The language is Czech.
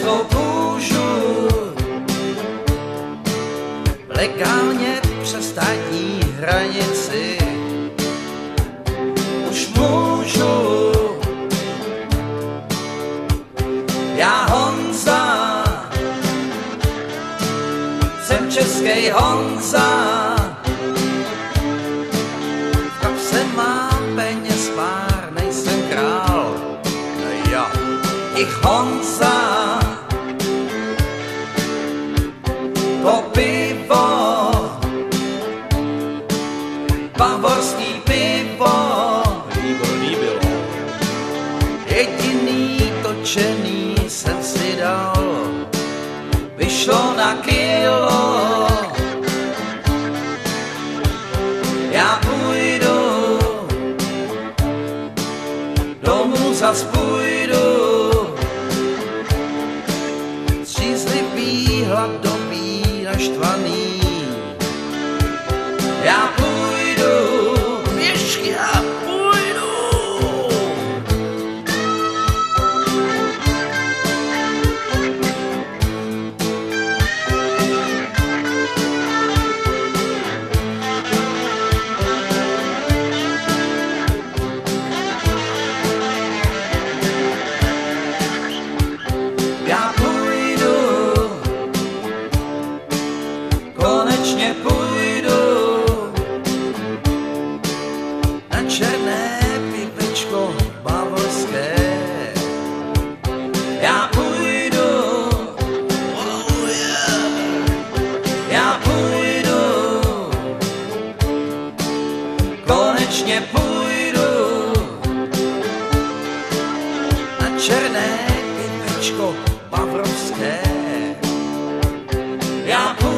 českou kůžu, legálně přes státní hranici už můžu. Já Honza, jsem český Honza, v kapse mám peněz pár, nejsem král, já ich Honza. To pivo, bavorský pivo, výborný bylo. Jediný točený jsem si dal, vyšlo na kilo. Já půjdu, domů zas půjdu, střízlivý, hladový, naštvaný. Já půjdu, pěšky já půjdu. Já půjdu, konečně půjdu na černé pivečko bavorské. Já půjdu, oh yeah. Já půjdu, konečně půjdu na černé pivečko bavorské. Já půjdu,